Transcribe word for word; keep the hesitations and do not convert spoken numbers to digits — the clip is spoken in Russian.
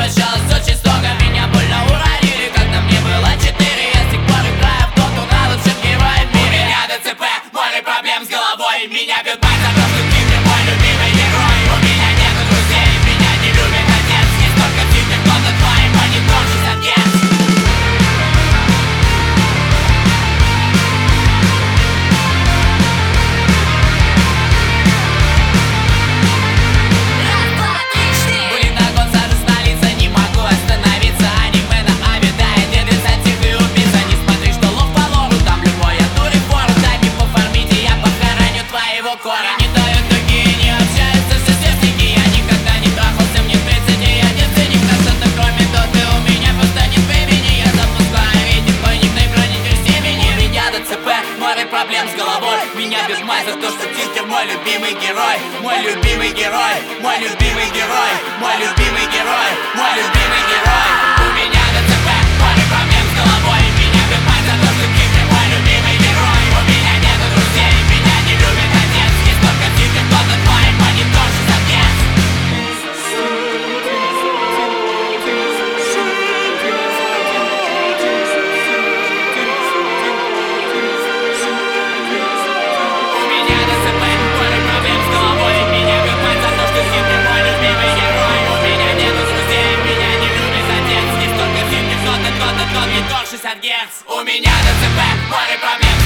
обращалась очень строго. Меня больно уронили, когда мне было четыре. Я с тех пор играю в доту на лучших героев в мире. У меня ДЦП, море проблем с головой. Меня бьет мать за то, что ты мне мой любимый герой. У меня нет друзей, меня не любит отец. Есть только ты, ты кто-то твой монитор шестьдесят герц. Не дают другие, не общаются все сверстники. Я никогда не трахался, мне тридцать, и я девственник. На что-то кроме доты у меня просто нет времени. Я запускаю рейтинг, мой никнейм хранитель семени. У меня ДЦП, море проблем с головой. Меня бьет мать за то, что Тильтер мой любимый герой. Мой любимый герой, мой любимый герой, мой любимый герой, мой любимый герой. У меня ДЦП, море проблем с головой. Меня бьет мать за то, что Тильтер мой любимый герой. У меня нет друзей, меня не любит отец. Есть только Тильтер, кто-то твой монитор шестьдесят герц. У меня ДЦП, море проблем с головой. Меня бьет мать за то, что Тильтер мой любимый герой. У меня нет друзей, меня не любит отец. Есть только Тильтер, кто-то, кто-то, кто-то монитор шестьдесят герц. У меня ДЦП, море проблем с